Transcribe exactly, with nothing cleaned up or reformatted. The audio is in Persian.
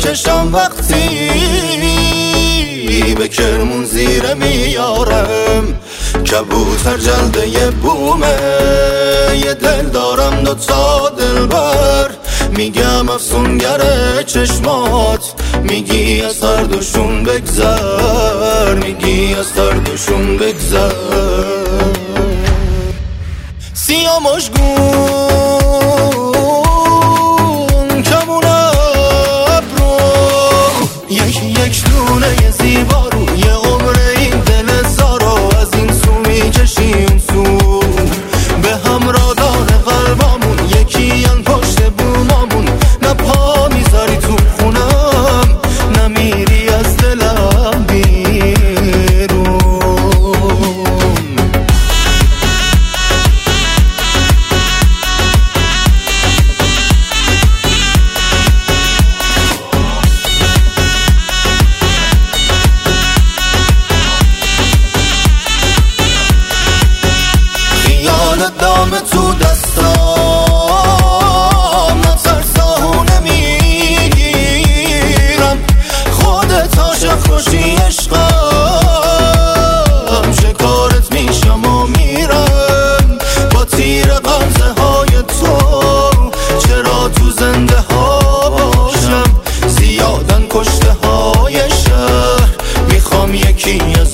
چشم وقتی به کرمون زیره میارم، کبوتر جلده یه بومه، یه دل دارم دوتا دلبر، میگم افسونگره چشمات، میگی از هر دوشون بگذر، میگی از هر دوشون بگذر. سیاه مشگون کمون ابرو، یک یک دونه زیبا رو، یه عمر این دل زارو، از این سو میکشی اون سو، به همرادان قلبامون یکی ان پشت بومامون، نه پا میذاری تو خونم، نه میری از دلم بیرون. دامه تو دستام، نترساهو نمیگیرم، خودت عاشق باشی عشقم، شکارت میشم و میرم، با تیر غمزه های تو چرا تو زنده ها باشم، زیادن کشته های شهر، میخوام یکی